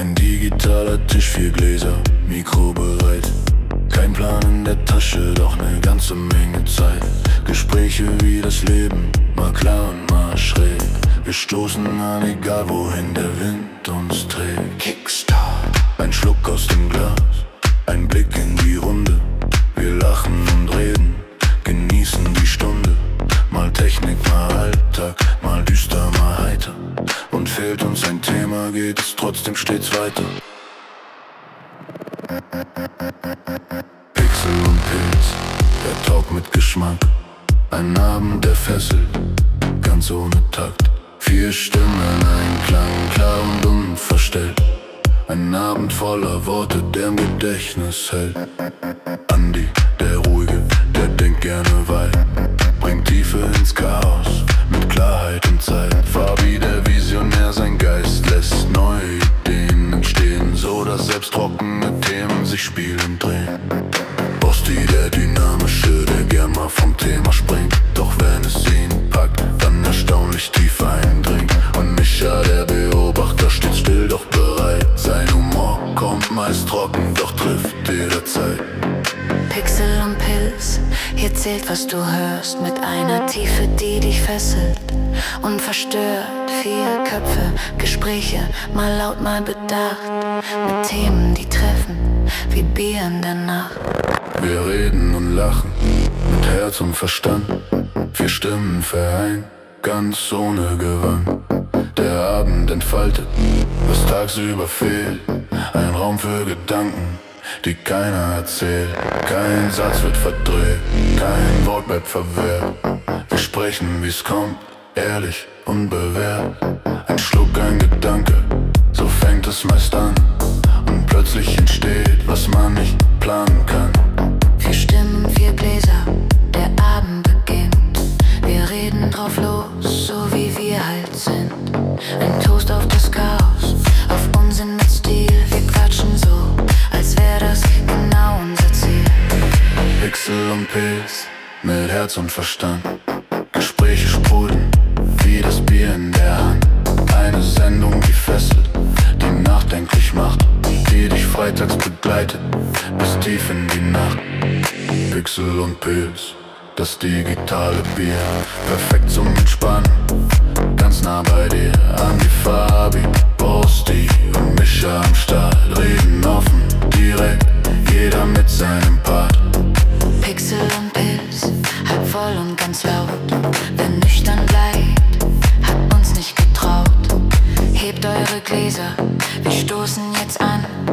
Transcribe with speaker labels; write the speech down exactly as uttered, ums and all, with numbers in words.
Speaker 1: Ein digitaler Tisch, vier Gläser, Mikro bereit. Kein Plan in der Tasche, doch ne ganze Menge Zeit. Gespräche wie das Leben, mal klar und mal schräg. Wir stoßen an, egal wohin der Wind uns trägt. Kickstart, ein Schluck aus dem Glas, ein Blick in die Runde. Wir lachen und reden, genießen die Stunde. Mal Technik, mal Alltag, mal düster, mal heiter. Und fehlt uns ein Thema, geht es trotzdem stets weiter. Pixel und Pilz, der Talk mit Geschmack. Ein Abend, der fesselt, ganz ohne Takt. Vier Stimmen, ein Klang, klar und unverstellt. Ein Abend voller Worte, der im Gedächtnis hält. Andi, der Ruhige, der denkt gerne weit. Bringt Tiefe ins Chaos, mit Klarheit und Zeit. Fabi, der Visionär, sein Geist lässt neue Ideen entstehen, so dass selbst trockene Themen sich spielend drehen. Bosti, der Dynamische, der gern mal vom Thema springt. Doch wenn es ihn packt, dann erstaunlich tief eindringt. Und Micha, der Beobachter, steht still, doch bereit. Sein Humor kommt meist trocken, doch trifft jederzeit.
Speaker 2: Pixel und Pilz, hier zählt, was du hörst, mit einer Tiefe, die dich fesselt und verstört. Vier Köpfe, Gespräche, mal laut, mal bedacht, mit Themen, die treffen, wie Bier in der Nacht.
Speaker 1: Wir reden und lachen, mit Herz und Verstand. Vier Stimmen vereint, ganz ohne Gewand. Der Abend entfaltet, was tagsüber fehlt. Ein Raum für Gedanken, die keiner erzählt. Kein Satz wird verdreht, kein Wort bleibt verwehrt. Wir sprechen, wie's kommt, ehrlich, unbewährt. Ein Schluck, ein Gedanke, so fängt es meist an. Und plötzlich entsteht, was man nicht planen kann.
Speaker 2: Vier Stimmen, vier Gläser, der Abend beginnt. Wir reden drauf los, so wie wir halt sind. Ein Toast auf das Chaos, auf Unsinn mit Stil. Wir quatschen so, als wär das genau unser Ziel.
Speaker 1: Pixel und Pilz, mit Herz und Verstand. Gespräche sprudeln, wie das Bier in der Hand. Eine Sendung, die fesselt, die nachdenklich macht, die dich freitags begleitet, bis tief in die Nacht. Pixel und Pilz, das digitale Bier, perfekt zum Entspannen, ganz nah bei dir. Andi, Fabi, Bosti und Micha am Start, reden offen, direkt, jeder mit seinem Part.
Speaker 2: Pixel und Pilz, halb voll und ganz laut. Wer nüchtern bleibt, hat uns nicht getraut. Hebt eure Gläser, wir stoßen jetzt an.